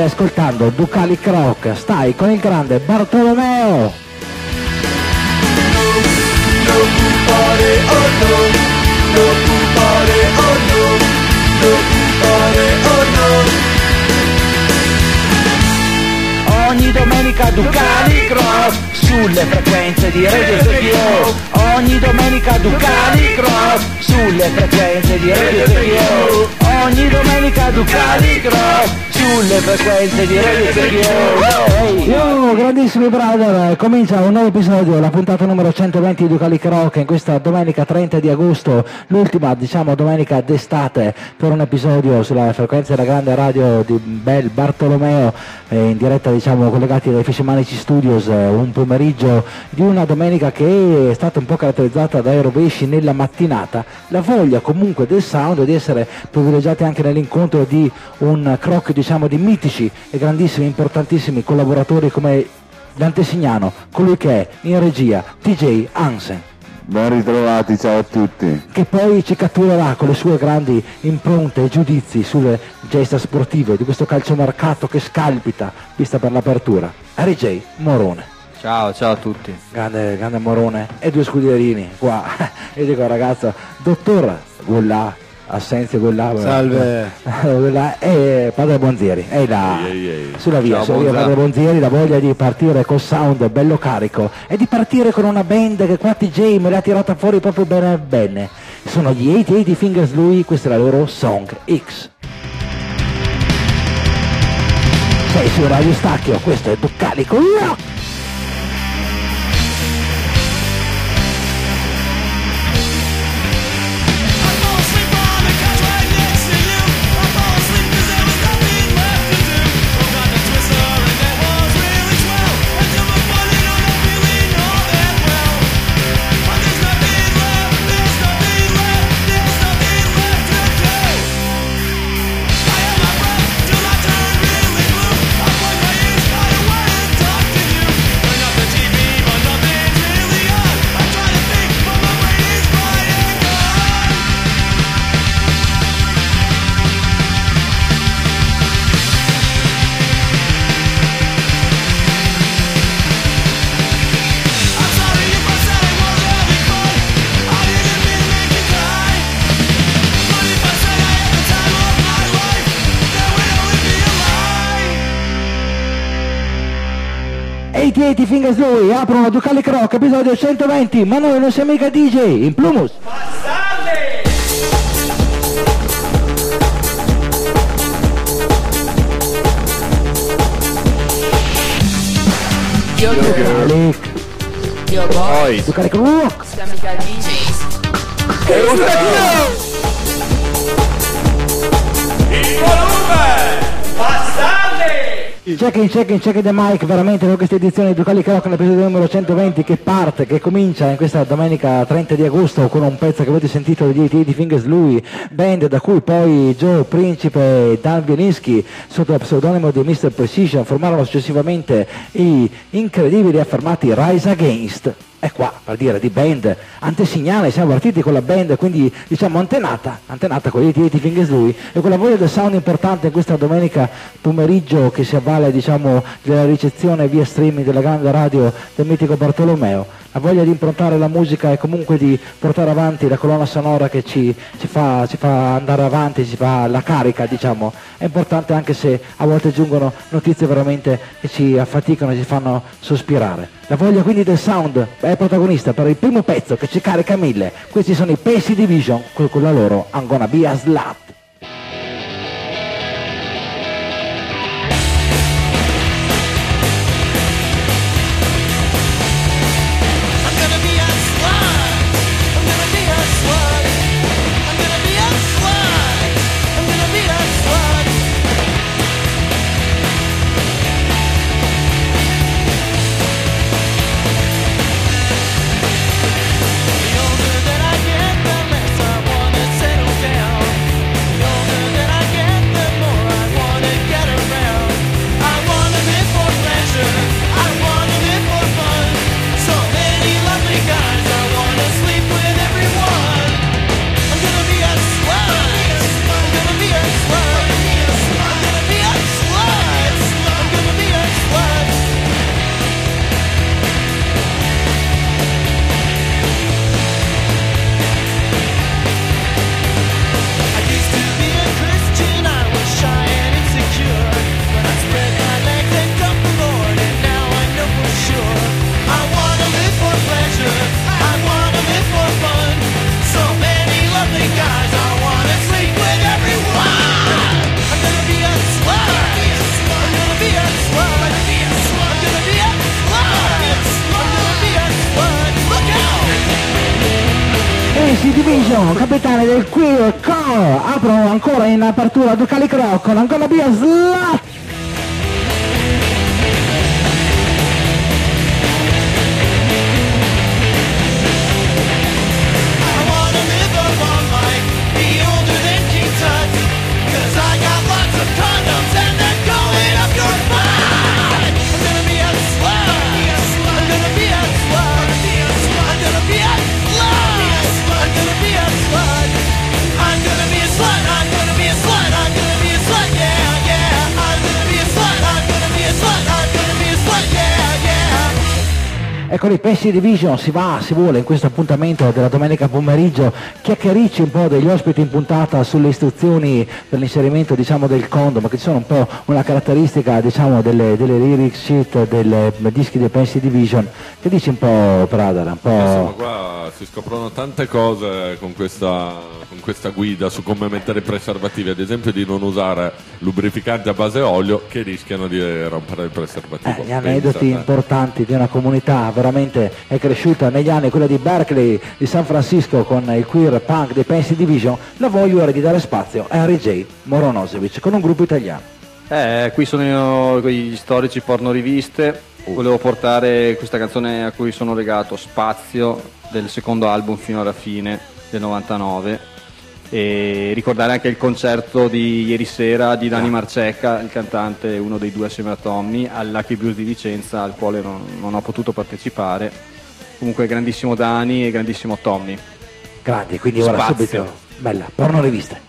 Ascoltando Ducalic Rock, stai con il grande Bartolomeo. Ogni domenica Ducalic Rock sulle frequenze di Radio Tokyo. Ogni domenica Ducalic Rock sulle frequenze di Radio Tokyo. Ogni domenica Ducalic Rock sulle frequenze di Radio Tokyo. Yo, grandissimi brother, comincia un nuovo episodio, la puntata numero 120 di Ducalic Rock in questa domenica 30 di agosto, l'ultima domenica d'estate per un episodio sulla frequenza della grande radio di Bel Bartolomeo, in diretta collegati dai Fiscemanici Studios, un pomeriggio di una domenica che è stata un po' caratterizzata dai rovesci nella mattinata, la voglia comunque del sound di essere privilegiati anche nell'incontro di un croc di mitici e grandissimi, importantissimi collaboratori come l'antesignano, colui che è in regia, TJ Hansen. Ben ritrovati, ciao a tutti. Che poi ci catturerà con le sue grandi impronte e giudizi sulle gesta sportive di questo calciomercato che scalpita, vista per l'apertura. RJ Morone. Ciao a tutti. Grande Morone e due scudierini qua. Io dico ragazzo, dottor Gullà, Assenzio Gullà. Salve. E Padre Bonzieri. E là, sulla via, Padre Bonzieri, la voglia di partire col sound bello carico e di partire con una band che qua TJ me l'ha tirata fuori proprio bene. Sono gli 80 Fingers Louie, questa è la loro Song X. Sei su Radio Stacchio, questo è Ducalic Rock. Eighty Fingers Louie aprono Ducalic Rock episodio 120, ma noi non siamo mica DJ, in Plumus. Bastardi! Yo boys, Ducalic Rock. siamo mica DJs. E un Il volume! Bastardi! Check in the mic, veramente con questa edizione di Ducalic Rock nell'episodio numero 120 che parte, che comincia in questa domenica 30 di agosto con un pezzo che avete sentito degli 80 Fingers Louie, band da cui poi Joe Principe e Dan Bielinski sotto il pseudonimo di Mr. Precision formarono successivamente i incredibili e affermati Rise Against. E qua, per dire, di band antesignane, siamo partiti con la band, quindi antenata con gli 80 Fingers Louie e con la voglia del sound importante in questa domenica pomeriggio che si avvale della ricezione via streaming della grande radio del mitico Bartolomeo, la voglia di improntare la musica e comunque di portare avanti la colonna sonora che ci fa andare avanti, ci fa la carica, è importante anche se a volte giungono notizie veramente che ci affaticano e ci fanno sospirare. La voglia quindi del sound è protagonista per il primo pezzo che ci carica 1000. Questi sono i Pace Division con la loro I'm Gonna Be a Slut. The older that I get, the less I wanna settle down. Division, capitani del Queer Core, aprono ancora in apertura Ducali Rock con ancora via Slut. Ecco, i Pensi Division si vuole in questo appuntamento della domenica pomeriggio chiacchiericci un po' degli ospiti in puntata sulle istruzioni per l'inserimento del condom, che sono un po' una caratteristica delle lyric sheet dei dischi dei Pensi Division. Che dici un po', Pradar? Un po'... Insomma, qua si scoprono tante cose con questa guida su come mettere i preservativi, ad esempio di non usare lubrificanti a base olio che rischiano di rompere il preservativo. Gli aneddoti importanti di una comunità veramente è cresciuta negli anni, quella di Berkeley, di San Francisco, con il queer punk dei Pensi Division. La voglio ora di dare spazio a Harry J. Moronosevic con un gruppo italiano. Qui sono gli storici pornoriviste. Volevo portare questa canzone a cui sono legato, Spazio, del secondo album Fino alla fine del 99, e ricordare anche il concerto di ieri sera di Dani Marcecca, il cantante, uno dei due assieme a Tommy, al Lucky Blues di Vicenza, al quale non ho potuto partecipare. Comunque grandissimo Dani e grandissimo Tommy. Grandi, quindi ora Spazio. subito bella pornoriviste.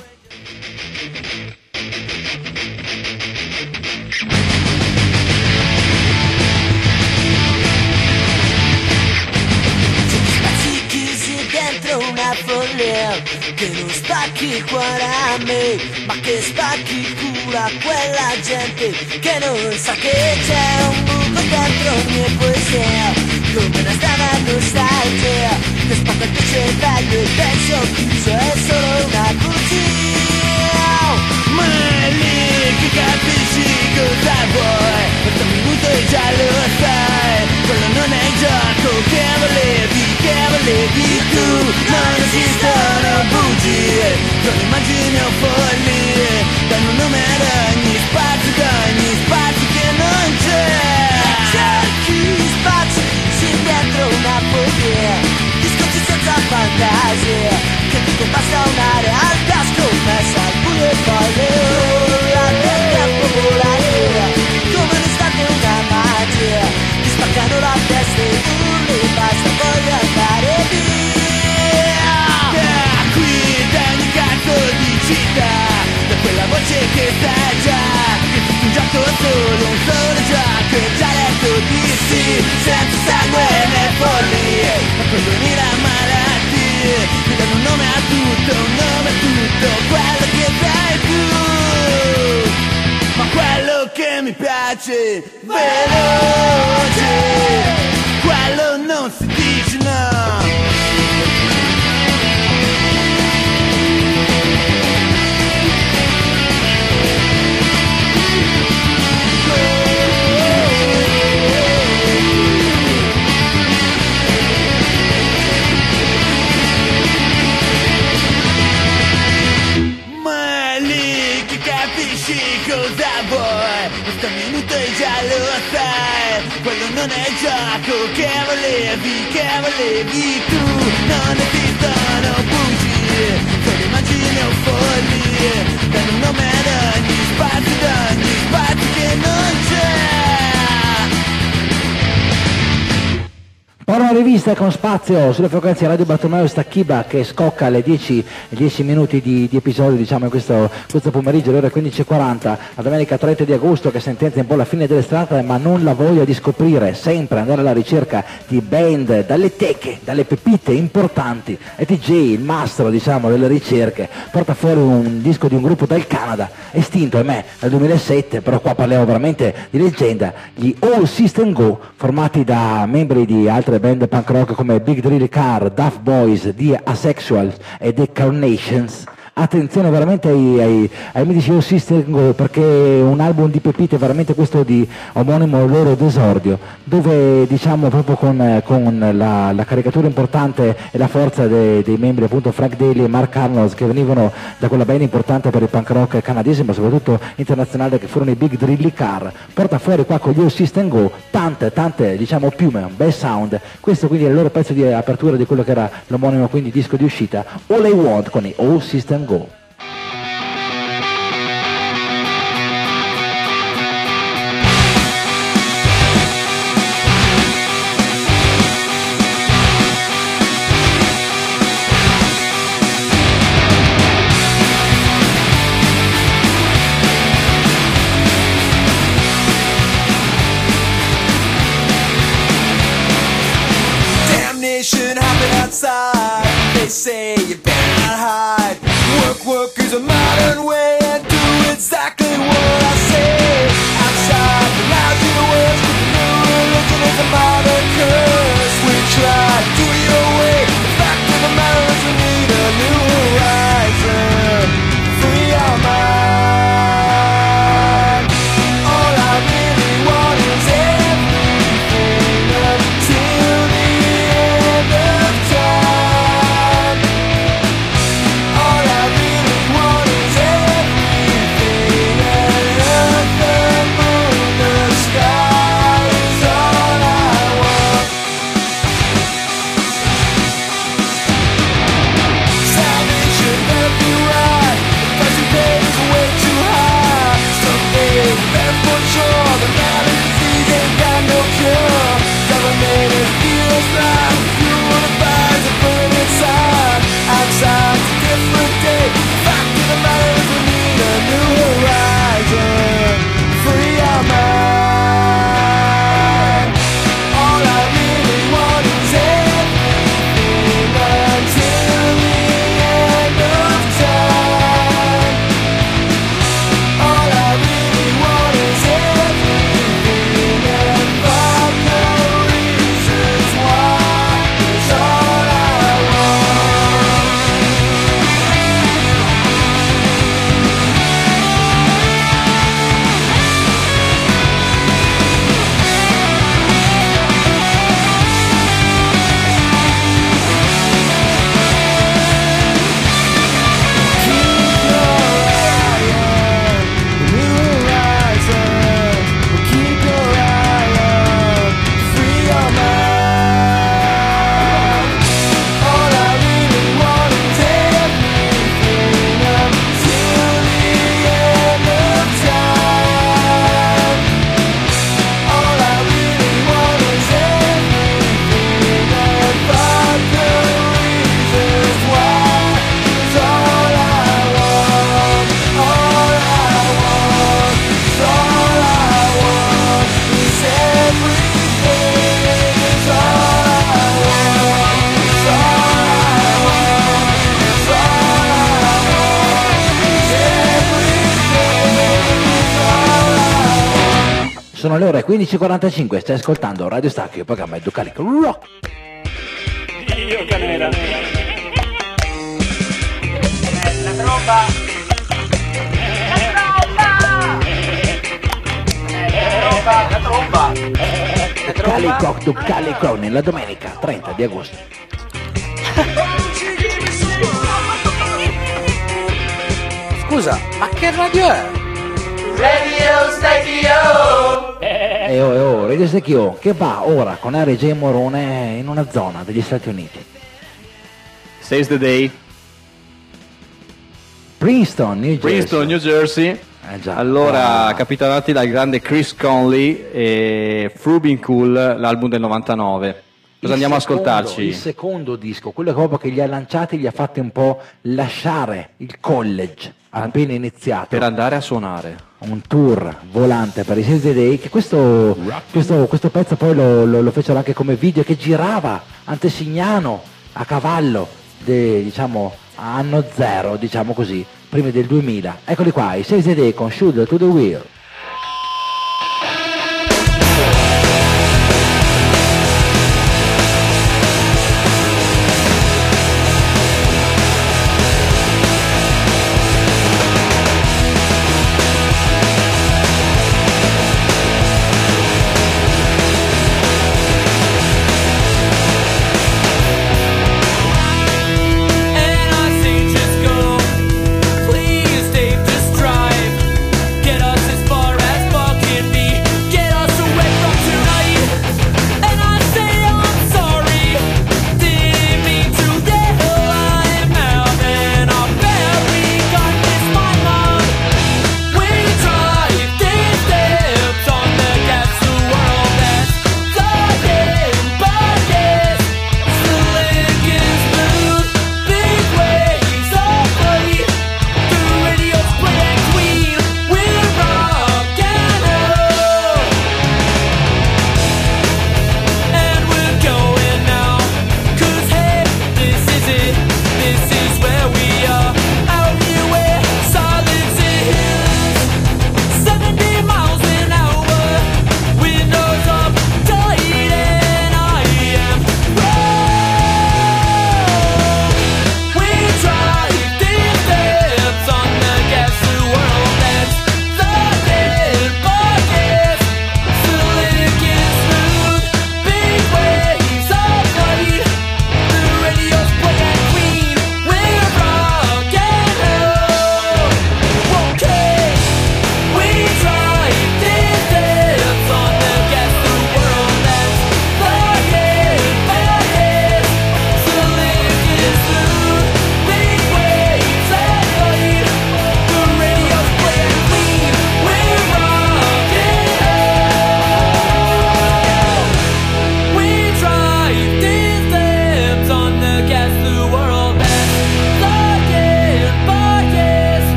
Una follia che non spacchi il cuore a me, ma che spacchi il culo a quella gente che non sa che c'è un buco dentro ogni poesia, come una strana nostalgia che spacca il tuo cervello e penso chiuso è solo una bugia. Ma è lì che capisci cosa vuoi, questo minuto e già lo sai, quello non è il gioco che volevi tu, non esistono bugie, sono immagini o follie, danno nome ad ogni spazio che non c'è. Cerchi spazi, si dentro una poesia, discorsi senza fantasia, che tutto basta una realtà scommessa al buio e poi le ora del tempo volatile, come un'estate una magia, ti spaccano la testa e urli, basta poi andare via. Qui da ogni cazzo di città, da quella voce che sai già, che è tutto un gioco solo, un solo gioco, e già letto di sì, senza sangue né follie, ma quello unire a malattie, mi danno un nome a tutto, un nome a tutto, quello che sei tu, ma quello che mi piace, veloce, quello non si dice no. Cosa vuoi? Questo minuto e già lo sai, quello non è il gioco che volevi tu, non esistono bugie, sono immagini o follie, danno nome ad ogni spazio che non c'è. Porno rivista con spazio sulle frequenze Radio Bartomeo Stacchiba, che scocca alle 10 minuti di episodio, in questo pomeriggio, alle ore 15:40, la domenica 30 di agosto, che sentenza un po' la fine dell'estate, ma non la voglia di scoprire, sempre andare alla ricerca di band, dalle teche, dalle pepite importanti. E TJ, il mastro delle ricerche, porta fuori un disco di un gruppo dal Canada, estinto ahimè nel 2007, però qua parliamo veramente di leggenda, gli All System Go, formati da membri di altre band punk rock come Big Drill Car, Duff Boys, The Asexuals e The Carnations. attenzione veramente ai amici di System Go, perché un album di pepite veramente questo di omonimo loro d'esordio, dove diciamo proprio con la caricatura importante e la forza dei membri appunto Frank Daly e Mark Arnold, che venivano da quella band importante per il punk rock canadese ma soprattutto internazionale, che furono i Big Drilly Car, porta fuori qua con gli System Go tante diciamo piume, un bel sound. Questo quindi è il loro pezzo di apertura di quello che era l'omonimo quindi disco di uscita, All I Want con i All System Go. Outside, they say you better not hide. Work is a modern way and do exactly what I say. Outside, the loud universe, the new religion is a modern curse. We try, do your way. The fact of the matter is we need a new horizon. Free our mind. All I really want is everything until the end of time. All I really want is everything, and earth and moon, the sky is all I want. Salvation better be right. The price we pay is way too high. Someday we better for sure. The matter disease ain't got no cure. Government is feels like fuel the fires that burn inside. Outside's a different day. The fact of the matter is we need a new horizon. Free our mind. All I really want is everything until the end of time. All I really want is everything, and find the reasons why is all I want. Keep your eye on the new horizon. Keep your eye on, free your mind. All I really want is everything until the end of time. All I really want is everything, and find the reasons why is all I want. All I want is all I want is everything, is all I want, is all I want, is all I want, is everything, is all I want. Sono le ore 15:45, stai ascoltando Radio Stacchi, il programma Educalico Rock. Dio canela. La tromba. La tromba. Calico nella domenica 30 di agosto. Scusa, ma che radio è? Radio Stacchio. Radio Stacchio che va ora con RJ Morone in una zona degli Stati Uniti. Saves the day. Princeton, New Jersey. Princeton, New Jersey. Già. Allora, capitanati dal grande Chris Conley e Frubbing Cool, l'album del 99. Cosa andiamo a ascoltarci? Il secondo disco, quello che proprio che li ha lanciati, li ha fatti un po' lasciare il college appena iniziato. Per andare a suonare. Un tour volante per i Save the Day, che questo pezzo poi lo fecero anche come video, che girava antesignano a cavallo, diciamo a anno zero, diciamo così, prima del 2000. Eccoli qua, i Save the Day con Shoulder to the Wheel.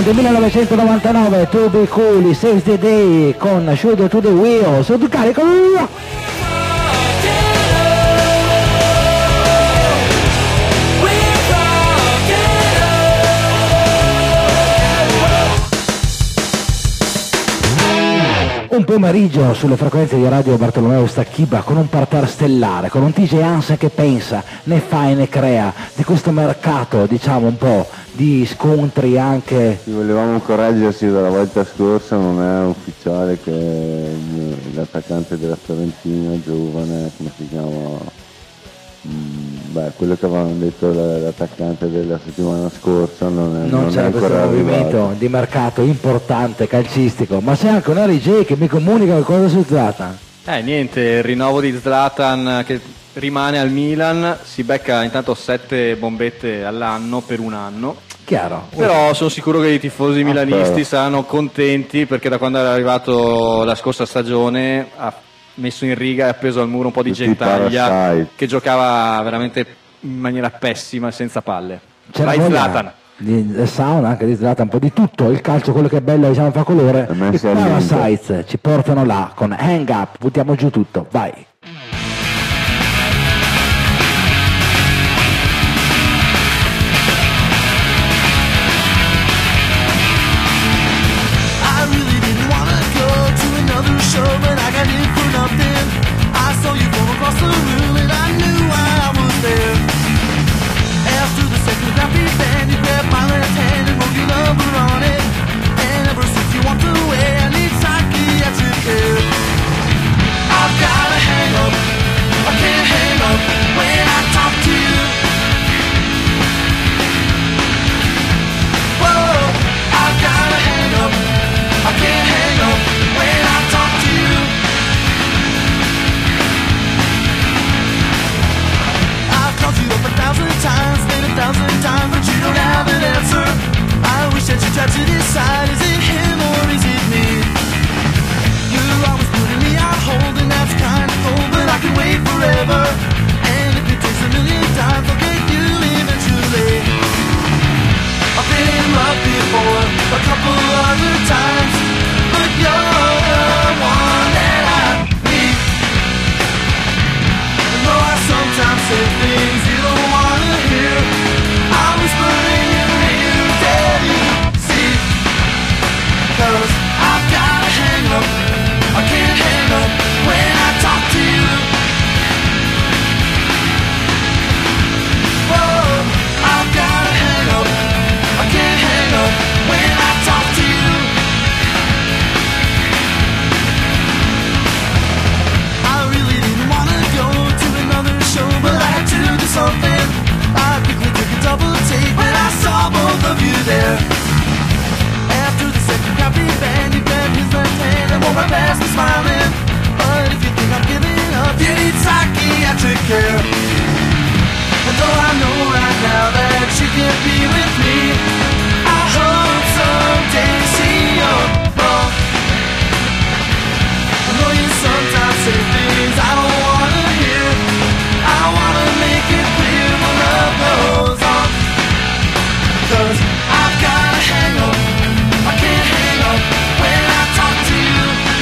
del 1999, To Be Cool, Saves the Day con Shoot to the Wheel, sotto carico. Un pomeriggio sulle frequenze di Radio Bartolomeo Stacchiba con un parterre stellare, con un TJ Hansen che pensa, ne fa e ne crea di questo mercato, diciamo un po' di scontri anche. Volevamo correggersi dalla volta scorsa, non è ufficiale che l'attaccante della Fiorentina, giovane, come si chiama? Quello che avevano detto l'attaccante della settimana scorsa non c'è è questo ancora movimento arrivato. di mercato importante calcistico, ma c'è anche un RJ che mi comunica qualcosa su Zlatan. Niente, il rinnovo di Zlatan che rimane al Milan, si becca intanto 7 bombette all'anno per un anno. Chiaro. Però sono sicuro che i tifosi milanisti saranno contenti perché da quando è arrivato la scorsa stagione ha messo in riga e appeso al muro un po' di Tutti gentaglia Parasite. che giocava veramente in maniera pessima e senza palle. C'è Vai la voglia Zlatan. del sound anche di Zlatan, un po' di tutto, il calcio quello che è bello diciamo fa colore, A me i si annienta. Parasites ci portano là con Hang Up, buttiamo giù tutto, vai. I really didn't wanna go to another show, but I got in for nothing. I saw you from across the room and I knew why I was there. After the second happy band, you grabbed my left hand and wrote your number on it. And ever since you walked away, I need psychiatric care. I've gotta hang up, I can't hang up when I talk to you. Whoa, I've gotta hang up, I can't hang up when I talk to you. I've called you up 1,000 times, been 1,000 times, but you don't have an answer. I wish that you tried to decide, is it him or is it me? You're always putting me out holding, that's kind of cold, but I can wait forever. And if it takes 1,000,000 times, I'll get you eventually. I've been in love before, a couple other times, but you're the one that I need. And though I sometimes say things you don't wanna hear, I whisper in your ear, Daddy, see. 'Cause I've gotta hang up, I can't hang up when I talk to you. Whoa, I've gotta hang up, I can't hang up when I talk to you. I really didn't wanna go to another show, but I had to do something. I quickly took a double take when I saw both of you there. After the second copy band, you grabbed his left hand and wore my past and smiling. But if you think I'm giving up, you need psychiatric care. And though I know right now that you can't be with me, I hope someday to see you're wrong. I know you sometimes say things I don't wanna hear. I wanna make it clear my love goes on. 'Cause I've gotta hang up, I can't hang up when I talk to you.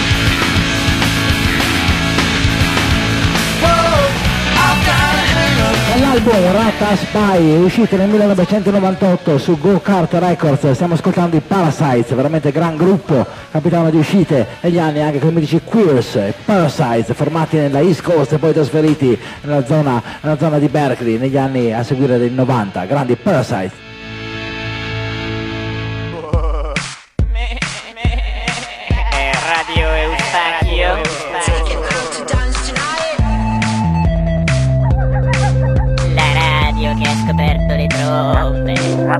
Whoa, I've gotta hang up. L'album Rata Spy è uscito nel 1998 su Go Kart Records, stiamo ascoltando i Parasites, veramente gran gruppo, capitano di uscite negli anni anche come dici Queers, Parasites formati nella East Coast e poi trasferiti nella zona di Berkeley negli anni a seguire del 90, grandi Parasites. Radio Eustachio. La radio che ha scoperto le trombe.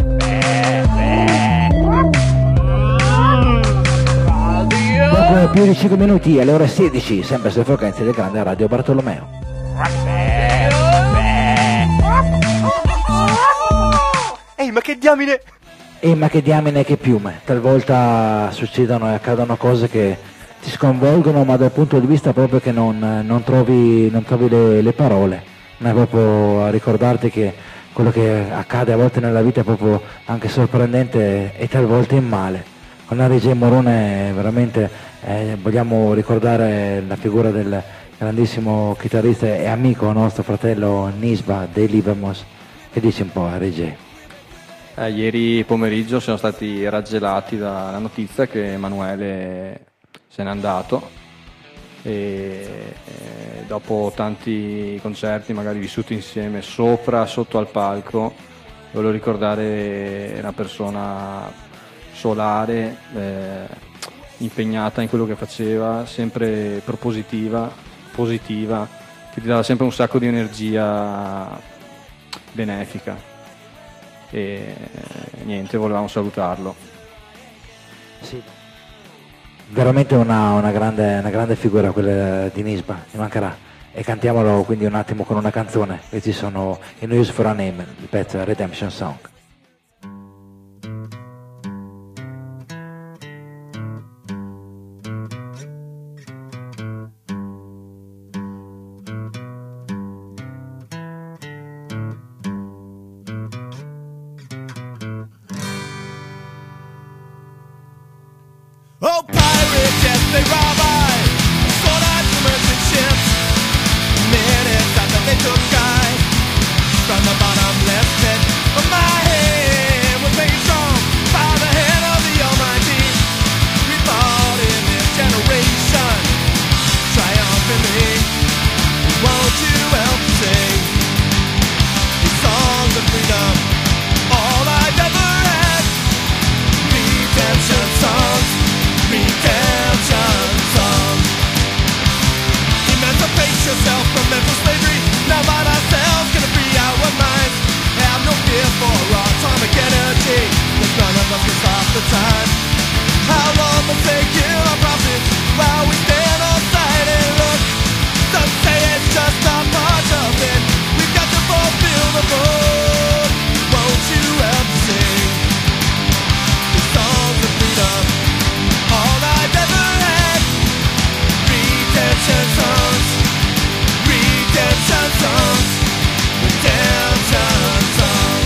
Dopo più di 5 minuti alle ore 16, sempre sulle frequenze del grande Radio Bartolomeo. Ehi, ma che diamine! Ma che diamine, che piume, talvolta succedono e accadono cose che ti sconvolgono, ma dal punto di vista proprio che non trovi le parole, ma è proprio a ricordarti che quello che accade a volte nella vita è proprio anche sorprendente e talvolta in male. Con Harry J. Morone veramente vogliamo ricordare la figura del grandissimo chitarrista e amico nostro fratello Nisba dei Livermores. Che dici un po', Harry J? Ieri pomeriggio siamo stati raggelati dalla notizia che Emanuele se n'è andato e dopo tanti concerti magari vissuti insieme sotto al palco, voglio ricordare una persona solare, impegnata in quello che faceva, sempre propositiva, positiva, che ti dava sempre un sacco di energia benefica. E niente, volevamo salutarlo. Sì. Veramente una grande figura quella di Nisba, mi mancherà. E cantiamolo quindi un attimo con una canzone. Questi sono i No Use for a Name, il pezzo Redemption Song. Oh, pirates, yes, they rob I sold out to merchant ships. Many times that they took I from the bottom left pit. But my hand was made strong by the hand of the Almighty. We fought in this generation triumphantly. Won't you help me sing these songs of freedom? All I've ever had, redemption songs. Redemption songs. Emancipate yourself from mental slavery. Now by ourselves gonna free our minds. Have no fear for our atomic energy, 'cause none of us can stop the time. How long will they kill our prophets while we stand on side and look? Some say it's just a part of it. We've got to fulfill the book. Won't you help me sing these songs of freedom? All I've ever had, redemption songs, redemption songs, redemption songs.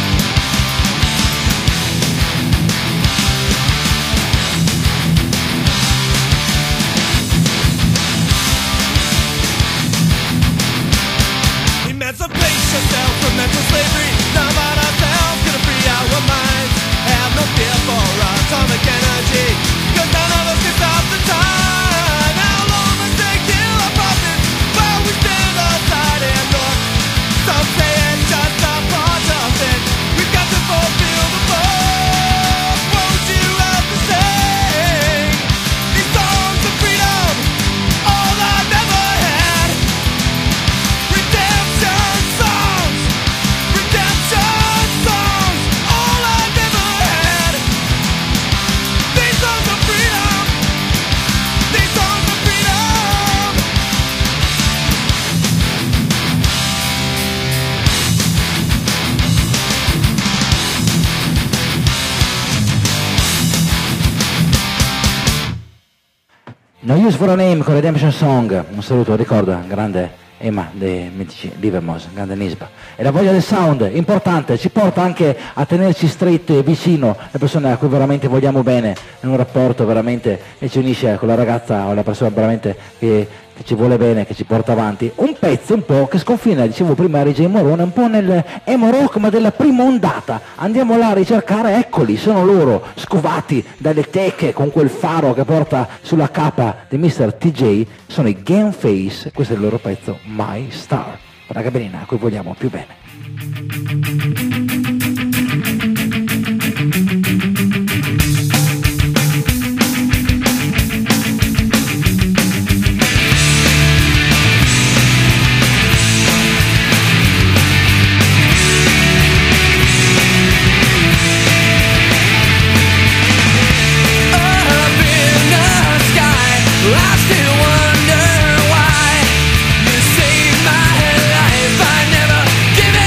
Emancipate yourself from mental slavery. Now about ourselves, gonna free our minds. Have no fear for our atomic energy, 'cause none of us can stop the time. How long must they kill our prophets while we stand aside and look? Some say it's just a part of it. We've got to fulfill the book. Won't you help me sing these songs of freedom? All I've ever had, redemption songs, redemption songs. All I've ever had, these songs of freedom, these songs of freedom. No Use for a Name con Redemption Song. Un saluto, ricorda, grande Emma dei mitici Livermores, grande Nisba. E la voglia del sound, importante, ci porta anche a tenerci strette e vicino le persone a cui veramente vogliamo bene, in un rapporto veramente che ci unisce con la ragazza o la persona veramente che ci vuole bene, che ci porta avanti. Un pezzo un po' che sconfina, dicevo prima Harry J. Morone, un po' nel emo rock ma della prima ondata. Andiamo là a ricercare, eccoli, sono loro, scovati dalle teche con quel faro che porta sulla capa di Mr. TJ, sono i Game Face, questo è il loro pezzo My Star, una cabinina a cui vogliamo più bene. I still wonder why you saved my life. I never give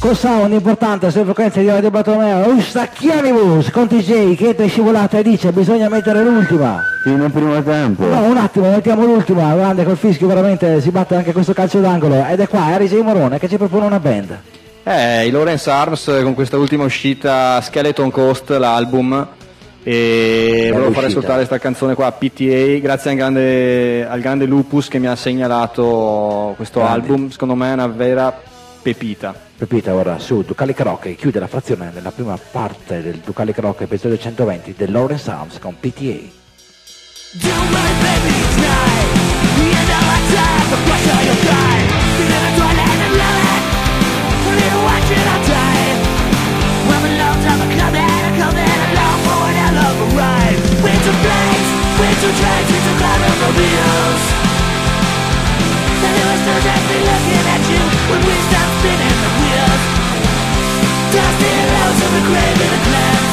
Local Sound importante sulle frequenze di Radio Bartolomeo. Stacchianibus con TJ che è scivolata e dice bisogna mettere l'ultima. Fine primo tempo. No, un attimo, mettiamo l'ultima. Grande col fischio, veramente si batte anche questo calcio d'angolo. Ed è qua RJ Morone che ci propone una band. I Lawrence Arms con questa ultima uscita Skeleton Coast, l'album. E volevo fare ascoltare questa canzone qua, PTA, grazie al grande Lupus che mi ha segnalato questo album. Secondo me è una vera pepita. Pepita ora su Ducalic Rock e chiude la frazione nella prima parte del Ducalic Rock episodio 120 del Lawrence Arms con PTA. Do my baby tonight. The end of my time, the pressure you'll die. Be in the toilet and love it. A little watching I'll die. Well, a long time coming along for an hell of a ride. Winter flames, winter trains, winter cloud automobiles. And it was still just me looking at you when we stopped spinning the wheels. Dusty loads of the grave in the glass.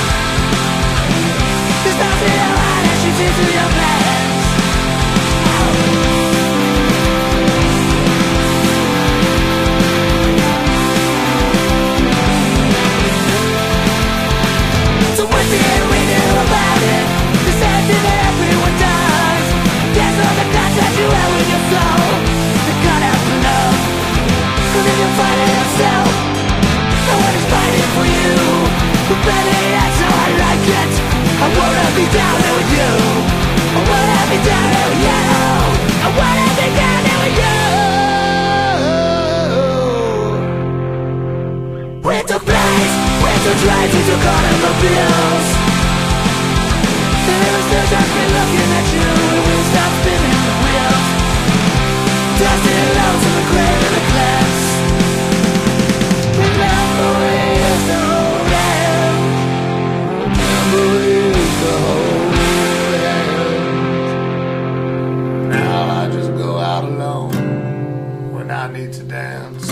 There's nothing I want as you see through your plans. So what did we do about it? The same thing that everyone does. Dance on the contact you have with your soul. The cut out for love. So then you'll find it yourself. No one is fighting for you. But baby, that's how I like it. I wanna be down there with you. I wanna be down there with you. I wanna be down there with you. We took place, we took trains, we took automobiles. And it was still just me looking at you when we stopped spinning the wheels. Dusty loads of the grave and the glass. Memories the whole land. Memories the whole land. Now I just go out alone when I need to dance.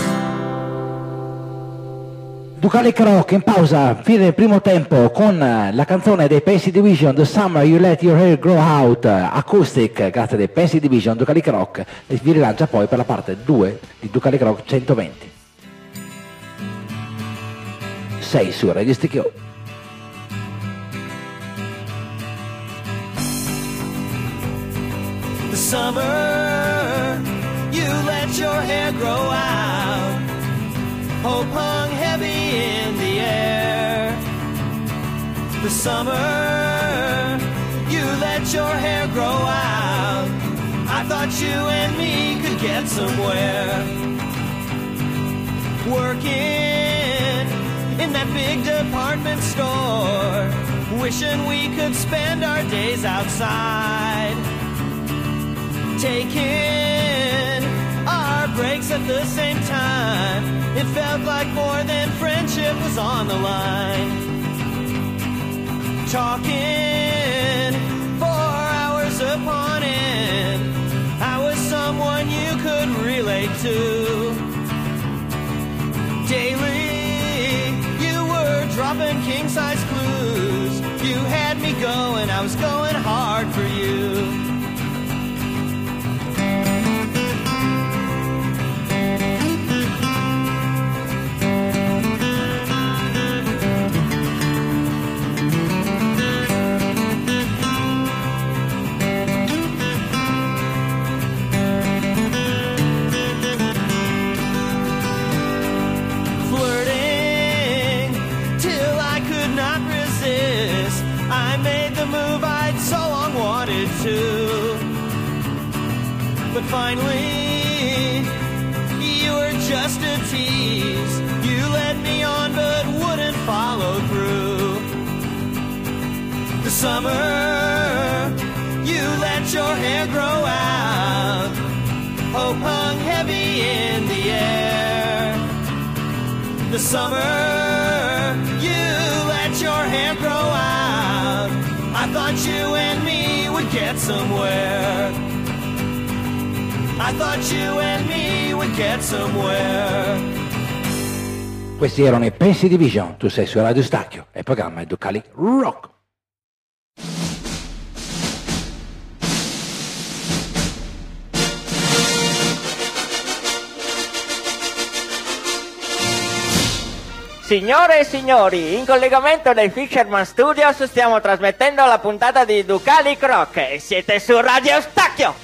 Ducalic Rock in pausa, fine del primo tempo con la canzone dei Pansy Division, The Summer You Let Your Hair Grow Out, acoustic, grazie dei Pansy Division, Ducalic Rock, e vi rilancia poi per la parte 2 di Ducalic Rock 120. 6 su Radio Sticchio. The summer you let your hair grow out, hope hung heavy in the air. The summer you let your hair grow out, I thought you and me could get somewhere. Working in that big department store, wishing we could spend our days outside, taking our breaks at the same time. It felt like more than friendship was on the line. Talking for hours upon end, I was someone you could relate to. Daily, you were dropping king-size clues. You had me going, I was going hard for you. But finally, you were just a tease. You led me on but wouldn't follow through. The summer, you let your hair grow out, hope hung heavy in the air. The summer, you let your hair grow out, I thought you and me would get somewhere. I thought you and me would get somewhere. Questi erano i Pansy Division, tu sei su Radio Stacchio e il programma è Ducalic Rock. Signore e signori, in collegamento dai Fisherman Studios stiamo trasmettendo la puntata di Ducali Croc e siete su Radio Stacchio!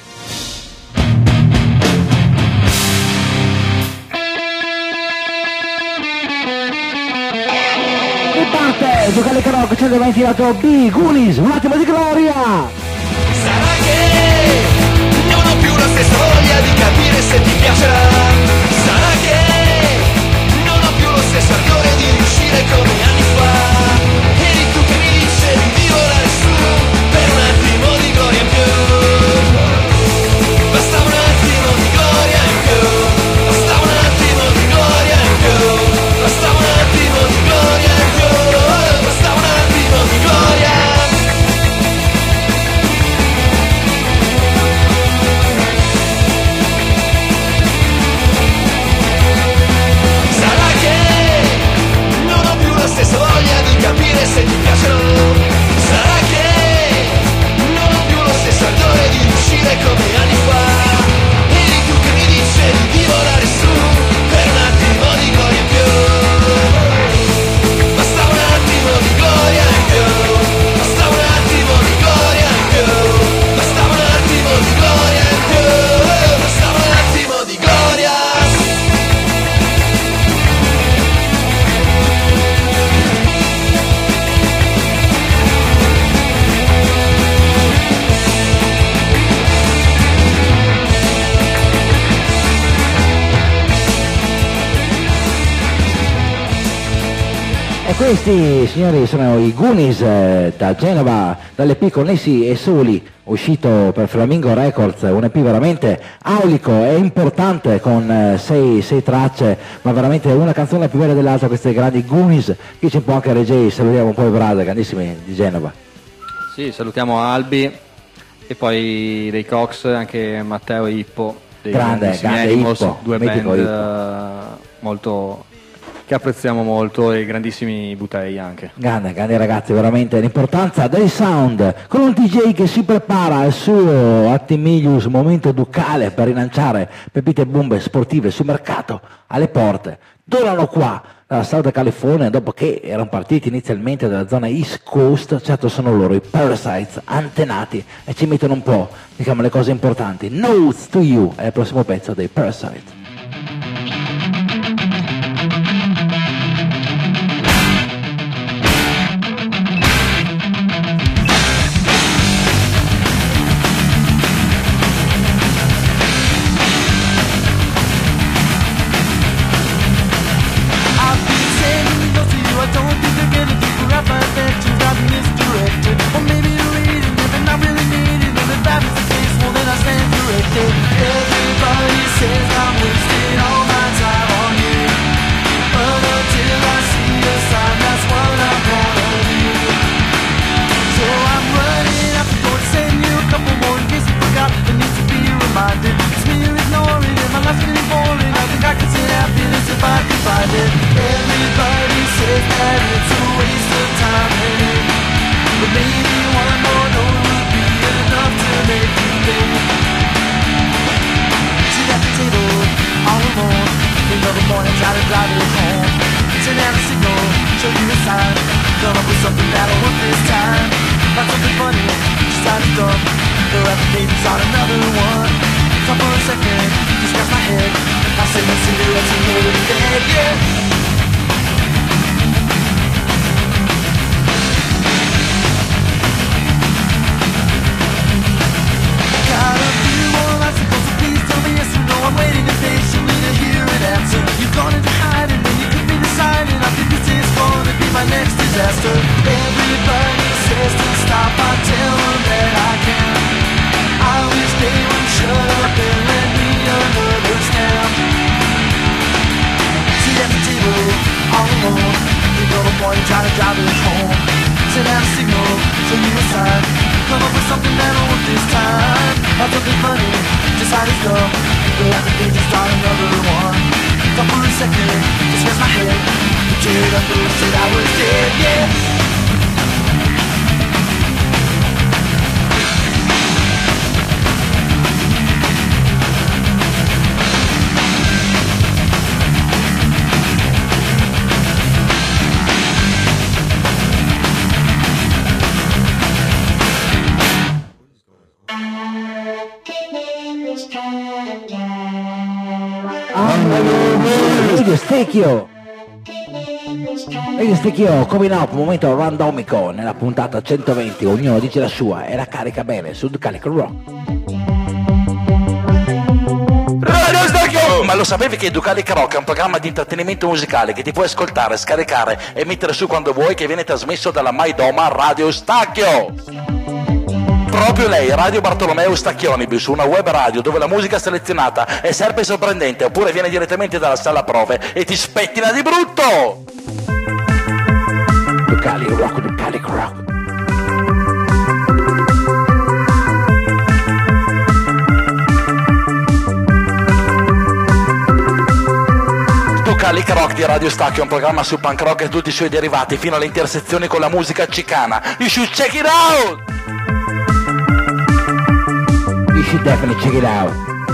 E parte Ducali Croc 120 lato B, Goonies, un attimo di gloria! Sarà che non ho più la stessa voglia di capire se ti piacerà. Sarà che non ho più lo stesso ardore di riuscire come anni fa. Eri tu che mi dicevi di volare su per un attimo di gloria in più. Basta un attimo di gloria in più. Basta un attimo di gloria in più. Basta un attimo di gloria in più. Basta un attimo di gloria. Stessa voglia di capire se ti piacciono. Sarà che non ho più lo stesso ardore di riuscire come anni fa. Eri tu che mi dicevi di volare su per un attimo di gloria in più. Basta un attimo di gloria in più. Basta un attimo di gloria in più. Basta un attimo di gloria in più. Basta un attimo di gloria. E questi, signori, sono i Goonies da Genova, dall'EP Connessi e Soli, uscito per Flamingo Records, un EP veramente aulico e importante con sei tracce, ma veramente una canzone più bella dell'altra, questi grandi Goonies. Qui c'è un po' anche Reggie, salutiamo un po' i brother, grandissimi di Genova. Sì, salutiamo Albi e poi dei Cox, anche Matteo e Ippo. Grande Animals, Ippo, due mitico band Ippo. molto che apprezziamo molto e grandissimi Butei anche. Grande ragazzi, veramente l'importanza del sound con un DJ che si prepara al suo Attimilius momento ducale per rilanciare pepite e bombe sportive sul mercato, alle porte. Tornano qua dalla South California dopo che erano partiti inizialmente dalla zona East Coast. Certo, sono loro i Parasites antenati e ci mettono un po', diciamo, le cose importanti. Notes to You è il prossimo pezzo dei Parasites. Everybody says I'm wasting all my time on you, but until I see a sign, that's what I'm gonna do. So I'm running up to go and send you a couple more in case you forgot and need to be reminded. It's me you're ignoring and my life's getting boring. I think I could say happiness if I could find it. Everybody says that it's a waste of time, hey, but maybe one more note would be enough to make you think. At the table, all alone, think of the morning, try to drive it home. Send out a signal, show you a sign. Come up with something that'll work this time. Not something funny, just out of dumb. Throw out the babies on another one. Stop for a second, just scratch my head. I'll say let's see you in bed, yeah. I'm waiting impatiently to hear an answer. You've gone into hiding when you could be deciding. I think this is going to be my next disaster. Everybody says to stop, I tell them that I can. I wish they would shut up and let me understand. See at the table, all alone, think of a point, try to drive it home. Send out a signal, show you a sign. Come up with something that'll work this time. Not something funny, just hide it stuff. Feel like the thing to start another one. Stop for a second, just rest my head. Picture it up and said I was dead, yeah. Radio Stecchio. Radio Stecchio, coming up, momento randomico nella puntata 120, ognuno dice la sua e la carica bene su Ducalico Rock. Radio Stecchio! Ma lo sapevi che Ducalico Rock è un programma di intrattenimento musicale che ti puoi ascoltare, scaricare e mettere su quando vuoi, che viene trasmesso dalla Maidoma Radio Stacchio? Proprio lei, Radio Bartolomeo Stacchionibus, una web radio dove la musica selezionata è sempre sorprendente, oppure viene direttamente dalla sala prove e ti spettina di brutto! Ducalico Rock, Ducalico Rock. Ducalico Rock di Radio Stacchio è un programma su punk rock e tutti i suoi derivati fino alle intersezioni con la musica cicana. You should check it out! You should definitely check it out.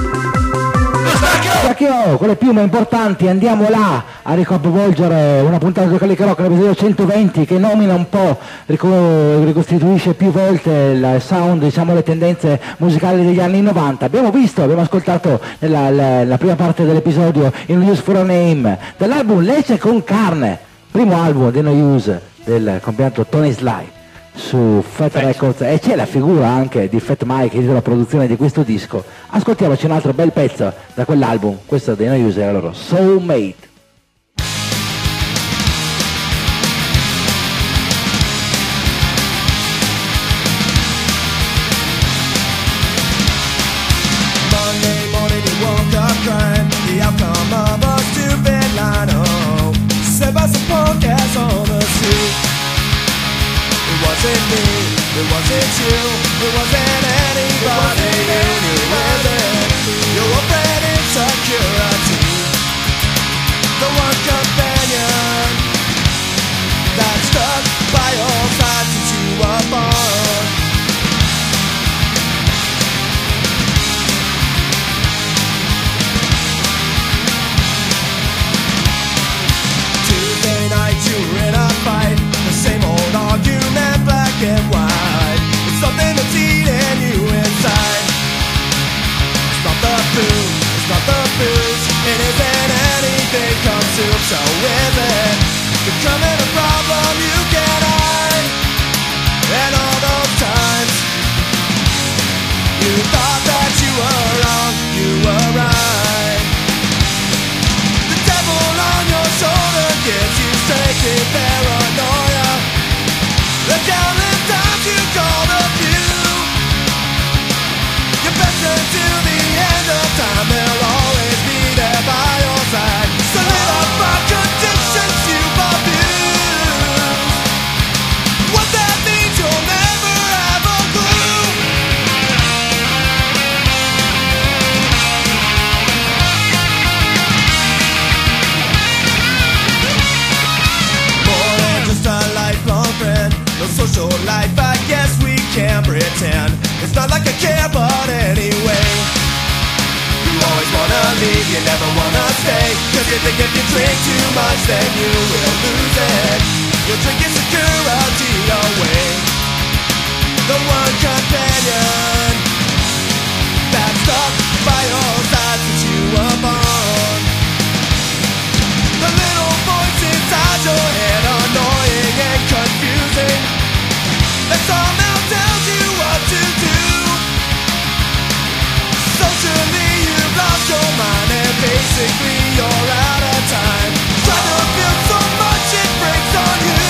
Stacchio, con le piume importanti andiamo là a ricoinvolgere una puntata di Ducalico Rock, l'episodio 120, che nomina un po', ricostituisce più volte il sound, diciamo le tendenze musicali degli anni 90. Abbiamo ascoltato nella prima parte dell'episodio In Use for a Name dall'album Lecce con Carne, primo album di No Use del compianto Tony Sly su Fat Records, e c'è la figura anche di Fat Mike dietro la produzione di questo disco. Ascoltiamoci un altro bel pezzo da quell'album, questo dei No Use era loro Soulmate. Monday morning you woke up crying, the outcome of a stupid line, oh, said by some punk ass on the street. It wasn't me, it wasn't you, it wasn't anybody you knew. Was it your old friend insecurity? The one companion that stuck by your side since you were born. Tuesday night you were in a fight, the same old argument, black and white. It's something that's eating you inside. It's not the food, it's not the booze, it isn't anything consumed. So is it becoming a problem you can't hide? And all those times you thought that you were wrong, you were right. The devil on your shoulder gives you safety paranoia. The countless times you called a few. You're best until the end of time, they'll always be there by your side. So live up by conditions you've abused. What that means you'll never have a clue. More than just a lifelong friend, no social life I guess we can pretend. It's not like I care, but anyway, you always wanna leave, you never wanna stay. Cause you think if you drink too much then you will lose it. You'll drink your security away. The one companion that stuck by your side since you were born. The little voice inside your head, annoying and confusing, that somehow tells you what to do. Socially you've lost your mind and basically you're out of time. Trying to feel so much it breaks on you.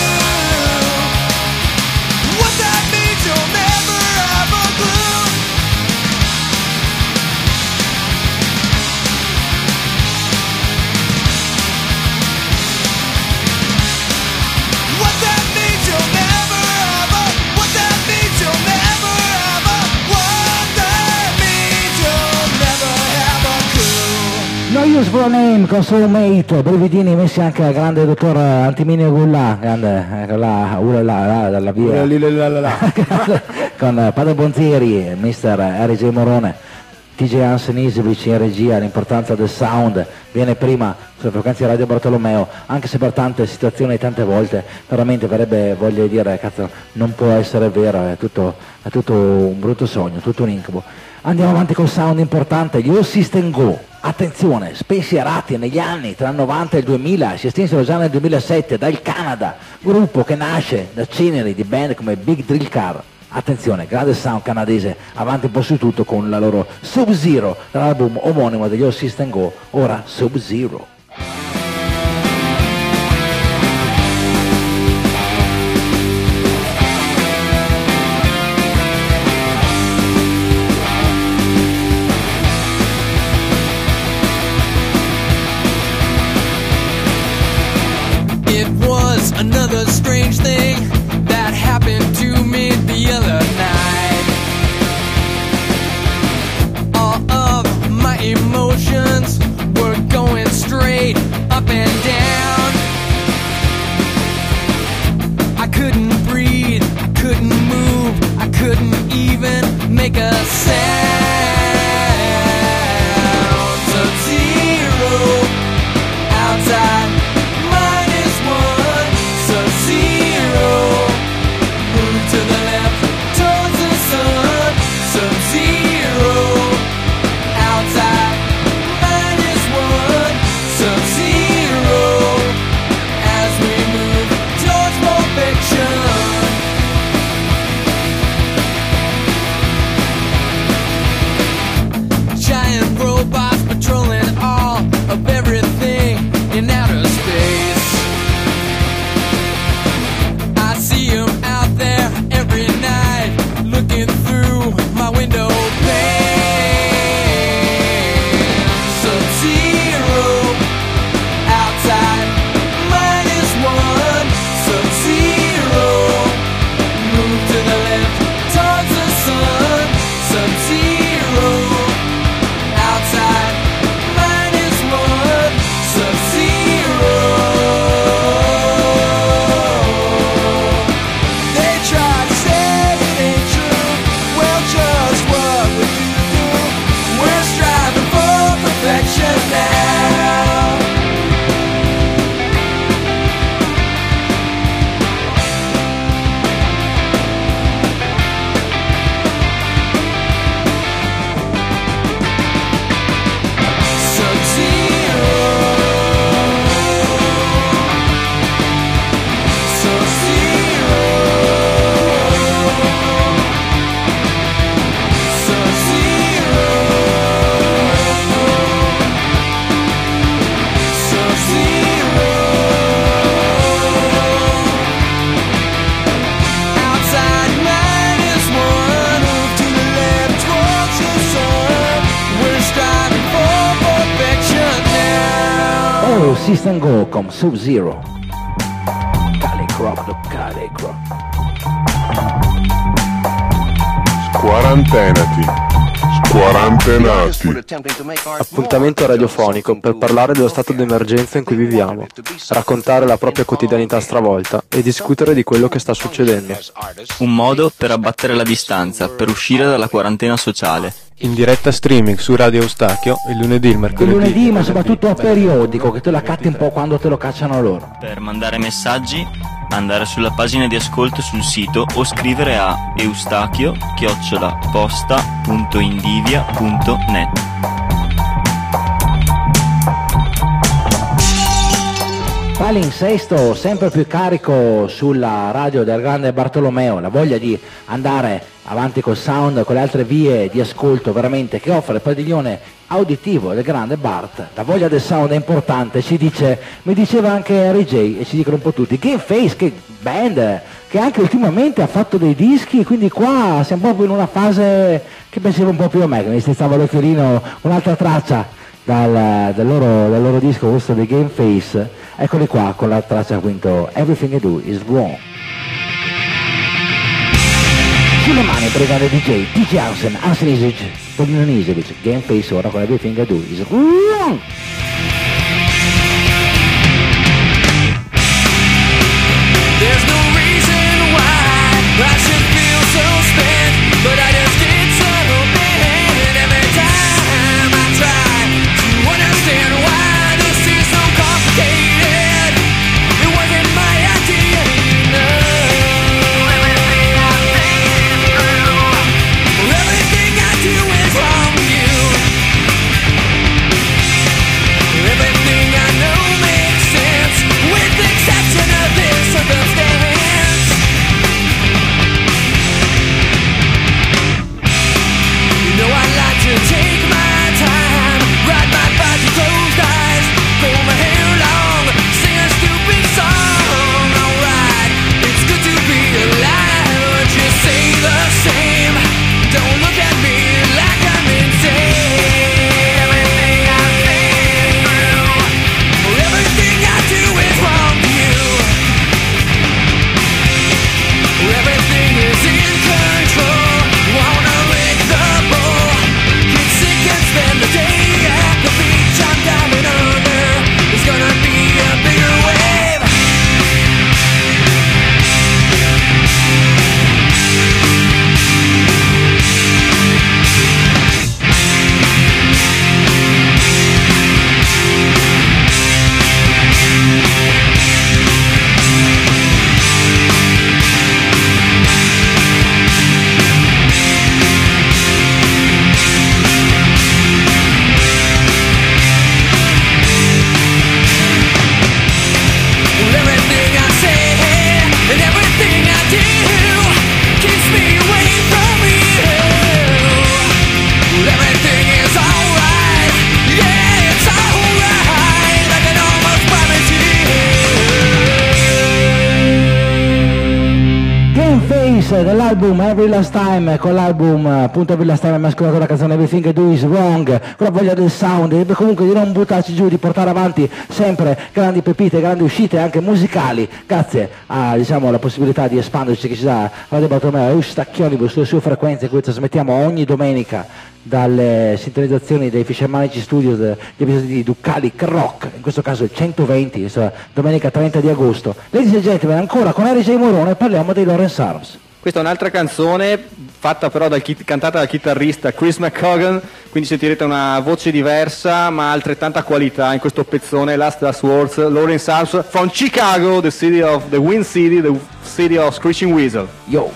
What that means you'll never have a clue. What that means you'll never have a, what that means you'll never have a, what that means you'll never have a clue. No Use for a Name con Soulmate, brividini messi anche al grande dottor Antiminio Gulla, grande, là, dalla via, con Padre Bonzieri, mister R.J. Morone, TJ Hansen Isevic in regia. L'importanza del sound viene prima sulle frequenze di Radio Bartolomeo, anche se per tante situazioni tante volte veramente verrebbe voglia di dire cazzo non può essere vero, è tutto un brutto sogno, tutto un incubo. Andiamo avanti col sound importante, gli All System Go, Attenzione, spensierati negli anni tra il 90 e il 2000, si estinsero già nel 2007 dal Canada, gruppo che nasce da ceneri di band come Big Drill Car. Attenzione, grande sound canadese, avanti un po' su tutto con la loro Sub-Zero, dall'album omonimo degli All System Go, ora Sub-Zero. Another strange thing that happened to me the other night. All of my emotions were going straight up and down. I couldn't breathe, I couldn't move, I couldn't even make a sound. Sub-Zero outside. To the left, towards the sun. Sub-Zero outside, -1. Sub-Zero as we move towards perfection. Giant robots patrolling all of everything in outer space. I see them out there every night, looking through my window pane. Sub-Zero outside, -1. Sub-Zero move to the left, towards the sun. Sub-Zero outside, -1. Sub-Zero. System Go con Sub-Zero. Calicroc. Squarantenati. Appuntamento radiofonico per parlare dello stato d'emergenza in cui viviamo, raccontare la propria quotidianità stravolta e discutere di quello che sta succedendo. Un modo per abbattere la distanza, per uscire dalla quarantena sociale. In diretta streaming su Radio Eustachio il lunedì, il mercoledì. Il lunedì, ma soprattutto a periodico, che te la catti un po' quando te lo cacciano loro. Per mandare messaggi, andare sulla pagina di ascolto sul sito o scrivere a eustachio@posta.indivia.net. Palinsesto sempre più carico sulla radio del grande Bartolomeo, la voglia di andare avanti col sound, con le altre vie di ascolto veramente che offre il padiglione auditivo del grande Bart. La voglia del sound è importante, mi diceva anche Harry J e ci dicono un po' tutti. Gameface, che band, che anche ultimamente ha fatto dei dischi, quindi qua siamo proprio in una fase che piaceva un po' più a me, che mi stizzava l'occhiolino, un'altra traccia dal loro disco, questo dei Gameface. Eccoli qua con la traccia appunto Everything I Do Is Wrong. Sulle mani per il grande DJ Hansen Isic, Dominion Isic, Gameface ora con Everything I Do Is Wrong. There's no reason why I should feel so spent, but I just get so bad every time I try to understand why this is so complicated. It wasn't my idea, you know. Everything I do is wrong with you. dell'album Every Last Time, con l'album appunto Every Last Time, ascoltato la canzone Everything I Do Is Wrong, con la voglia del sound e comunque di non buttarci giù, di portare avanti sempre grandi pepite, grandi uscite anche musicali, grazie a diciamo la possibilità di espanderci che ci dà Radio Bartolomeo Stacchioni sulle sue frequenze, cui trasmettiamo ogni domenica dalle sintonizzazioni dei Fischermanici Studios, gli episodi di Ducalic Rock, in questo caso il 120, domenica 30 di agosto. Ladies and gentlemen, ancora con RJ Morone parliamo dei Lawrence Arms. Questa è un'altra canzone fatta però cantata dal chitarrista Chris McCogan, quindi sentirete una voce diversa ma altrettanta qualità in questo pezzone. Last Words, Lawrence Arms from Chicago, the city of the Wind City, the city of Screeching Weasel. Yo!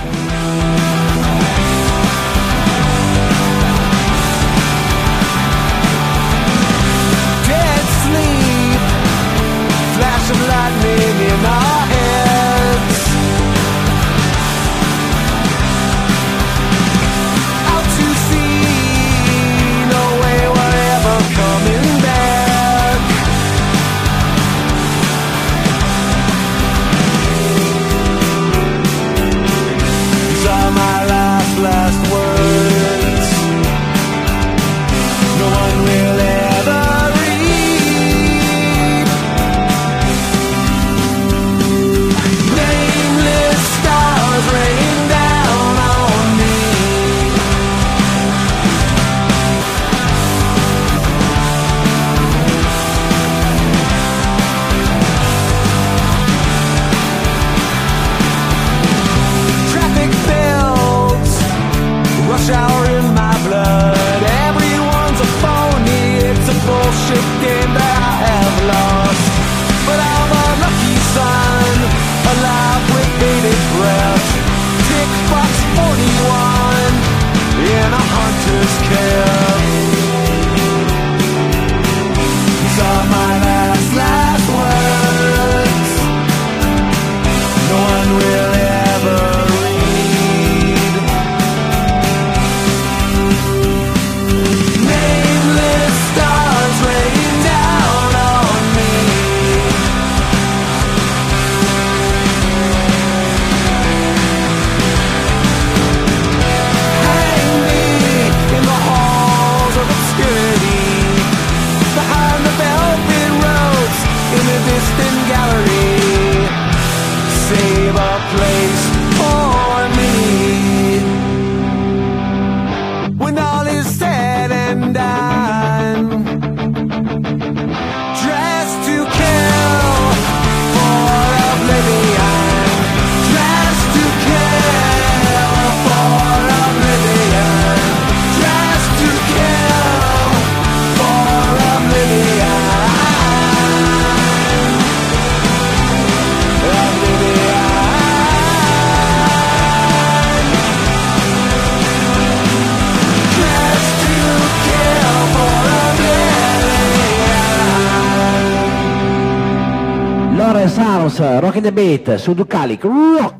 Rockin' the Beat su Ducalic Rock.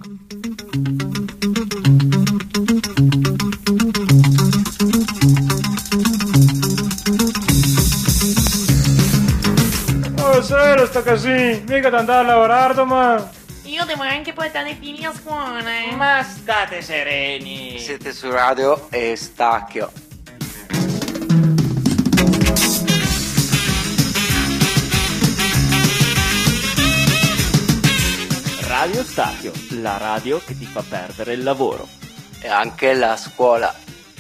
Oh, sera sto casino, mica da andare a lavorare domani. Io devo anche portare i figli a scuola. Ma state sereni. Siete su Radio Stacchio. Radio Stacchio, la radio che ti fa perdere il lavoro. E anche la scuola.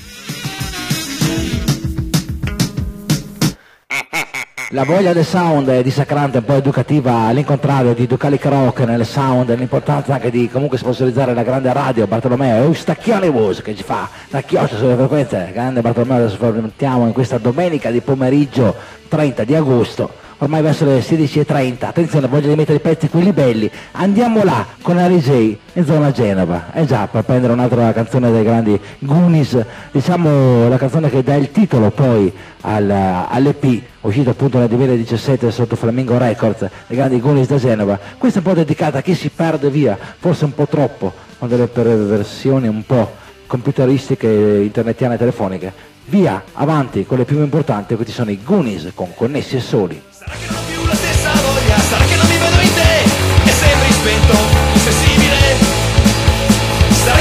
La voglia del sound è dissacrante, un po' educativa, all'incontrario di Ducalic Rock nel sound, l'importanza anche di comunque sponsorizzare la grande radio Bartolomeo Stacchioni Bus che ci fa la chioccia sulle frequenze. Grande Bartolomeo, adesso affrontiamo in questa domenica di pomeriggio 30 di agosto. Ormai verso le 16:30, attenzione, voglio mettere i pezzi quelli belli, andiamo là con RJ in zona Genova, già per prendere un'altra canzone dei grandi Goonies, diciamo la canzone che dà il titolo poi all'EP, uscito appunto nel 2017 sotto Flamingo Records, dei grandi Goonies da Genova. Questa è un po' dedicata a chi si perde via, forse un po' troppo, con delle versioni un po' computeristiche, internetiane e telefoniche. Via, avanti, con le più importanti, questi sono i Goonies con Connessi e Soli. Sarà che non più la stessa voglia, sarà che non mi vedo in te e sembri spento, insensibile. Sarà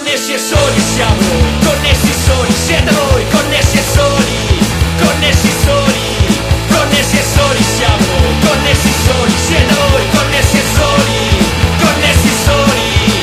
connessi e soli siamo, connessi soli, siete voi, connessi e soli, connessi soli, connessi e soli siamo, connessi soli, siete voi, connessi e soli, connessi soli.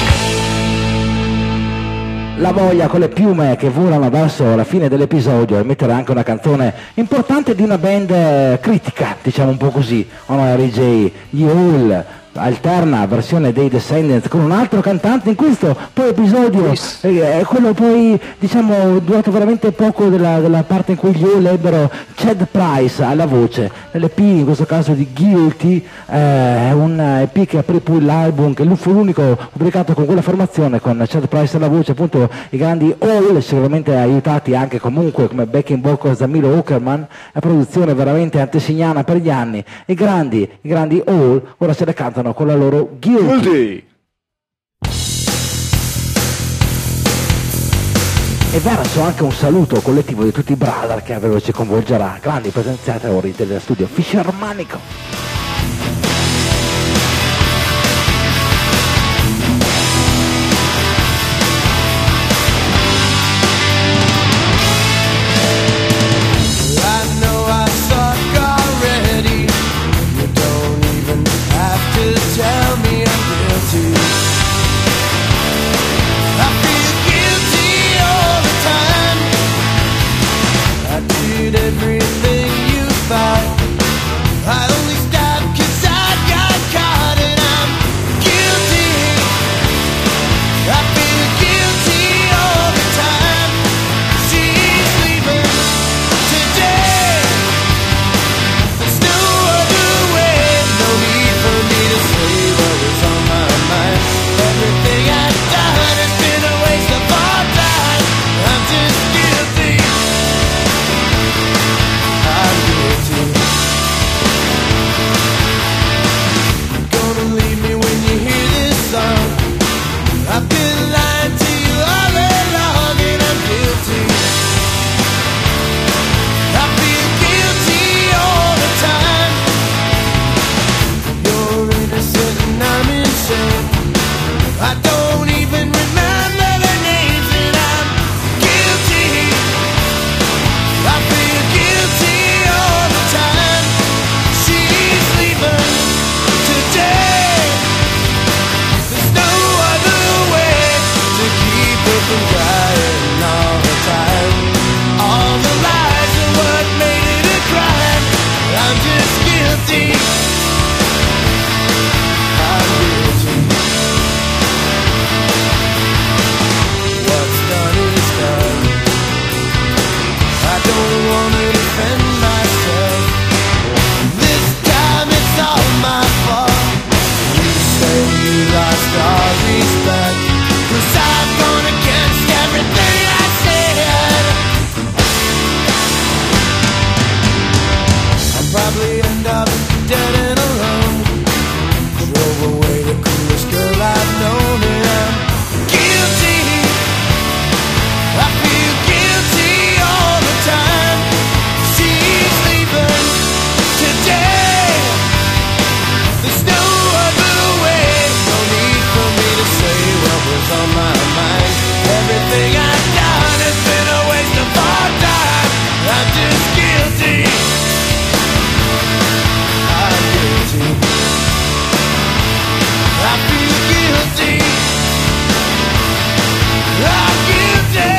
La voglia con le piume che volano verso la fine dell'episodio e mettere anche una canzone importante di una band critica, diciamo un po' così, Harry J, gli All, alterna versione dei Descendants con un altro cantante in questo poi episodio, quello poi diciamo durato veramente poco della parte in cui gli All ebbero Chad Price alla voce, nell'EP in questo caso di Guilty, un EP che aprì poi l'album, che fu l'unico pubblicato con quella formazione, con Chad Price alla voce, appunto i grandi All, sicuramente aiutati anche comunque come backing vocals da Milo Okerman, la produzione veramente antesignana per gli anni, i grandi All ora se le cantano con la loro Guilty. E verso anche un saluto collettivo di tutti i brother che a breve ci coinvolgerà, grandi presenziatori del studio Fischermanico. Tell me I'm guilty. I feel guilty all the time. I did everything you thought. I only stopped 'cause I got caught and I'm guilty. I feel guilty all the time. She's leaving today. There's no other way, no need for me to say what was on my mind. Everything I've done has been a waste of all time. I'm just guilty. I'm guilty. You're gonna leave me when you hear this song. I've been lying to you all along and I'm guilty. I feel guilty all the time. You're innocent and I'm insane. I don't even remember their names and I'm guilty. I feel guilty all the time. She's leaving today. There's no other way to keep her from crying all the time. All the lies are what made it a crime. I'm just guilty. I'm guilty. What's done is done. I don't want to defend myself. This time it's all my fault. You say you lost all respect, 'cause I've gone against everything I said. I'll probably end up dead and alone. Drove away the coolest girl I've known and I'm guilty. I feel guilty all the time. She's leaving today. There's no other way, no need for me to say what was on my mind. Everything I've done has been a waste of all time. I'm just guilty. I'm guilty. I feel guilty. I'm guilty.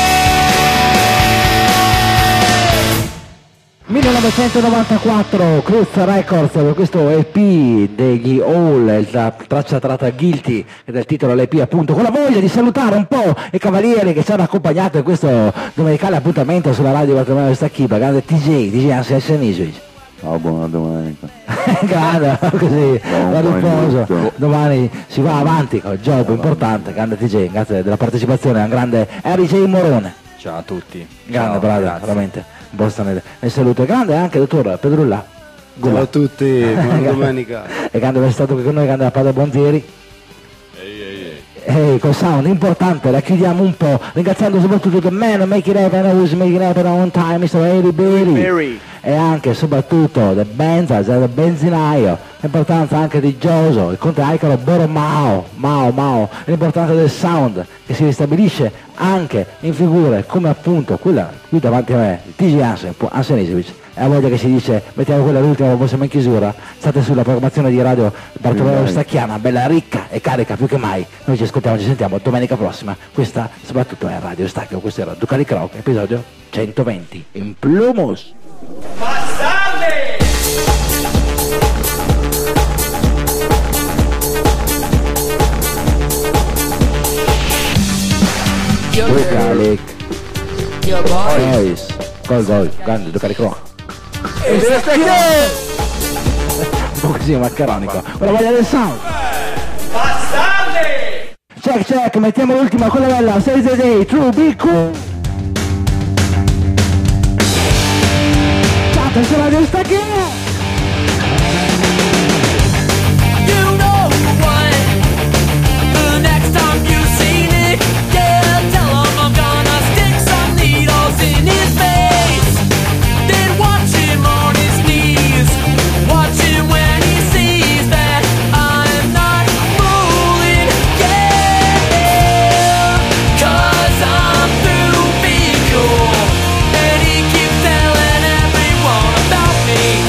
1994, Cruz Records, per questo EP degli All, la traccia tratta Guilty, e del titolo l'EP appunto, con la voglia di salutare un po' i cavalieri che ci hanno accompagnato in questo domenicale appuntamento sulla radio Bartolomeo di Stacchiba, grande TJ anzi Senisi. Ciao, buona domenica. Grande, così, da riposo. Domani si va avanti con il job importante, grande TJ, grazie della partecipazione, un grande Harry J. Morone. Ciao a tutti. Grande, Ciao, bravo, grazie. veramente, bosta nel saluto. Grande anche dottor Pedrulla. Ciao a tutti, buona domenica. E grande per stato qui con noi, grande Padre Bonzieri. Col sound importante, la chiudiamo un po', ringraziando soprattutto The Man Make It Happen, Who's Making It Happen on Time, Mr. Harry Berry. E anche e soprattutto The Benza, il benzinaio, l'importanza anche di Joso, il conte Icaro Boromao, Mao, l'importanza del sound che si ristabilisce anche in figure come appunto quella qui davanti a me, TG Hansen Isevic. E a voglia che si dice mettiamo quella l'ultima, poi siamo in chiusura, state sulla programmazione di Radio Bartolomeo Stacchiana, bella ricca e carica più che mai. Noi ci ascoltiamo, ci sentiamo domenica prossima. Questa soprattutto è Radio Stacchio, questo era Ducali Croc, episodio 120 in Plumus. Ducali Boys, gol, grande Ducali Croc. Un po' così maccheronico, con la voglia del sound. Check, mettiamo l'ultima con la bella 6 True Be Cool. Ciao, su Radio Stacchino. In his face, then watch him on his knees. Watch him when he sees that I'm not fooling, yeah. 'Cause I'm through being cool, and he keeps telling everyone about me.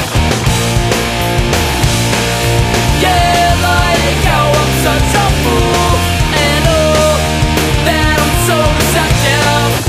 Yeah, like how I'm such a fool, and oh, that I'm so deceptive.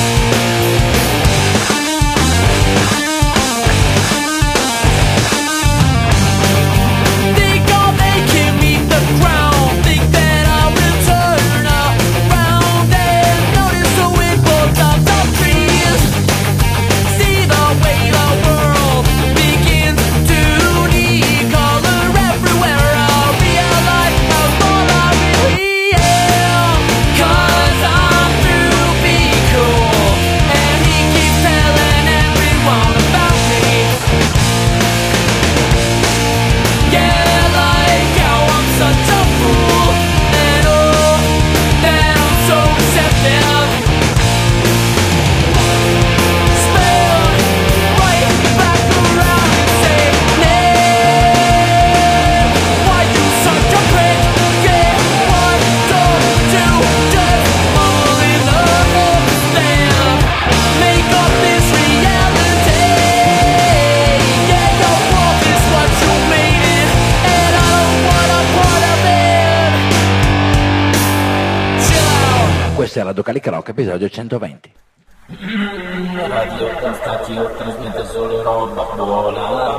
Era Ducali Croc, episodio 120. Radio Stacchio trasmette solo roba buona.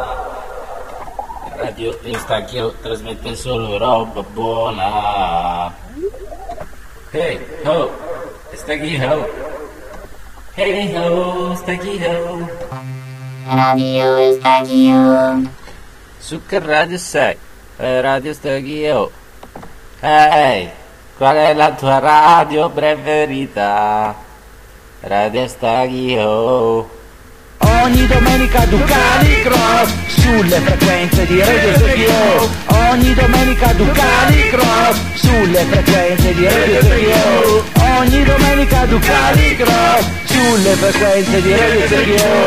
Radio Stacchio trasmette solo roba buona. Hey ho, Stacchio. Hey ho, Stacchio. Radio Stacchio. Su che radio sei? Radio Stacchio. Hey, qual è la tua radio preferita? Radio Stacchio. Ogni domenica Ducali Croc sulle frequenze di Radio Stacchio. Ogni domenica Ducali Croc sulle frequenze di Radio Stacchio. Ogni domenica Ducali Croc sulle frequenze di Radio Stacchio.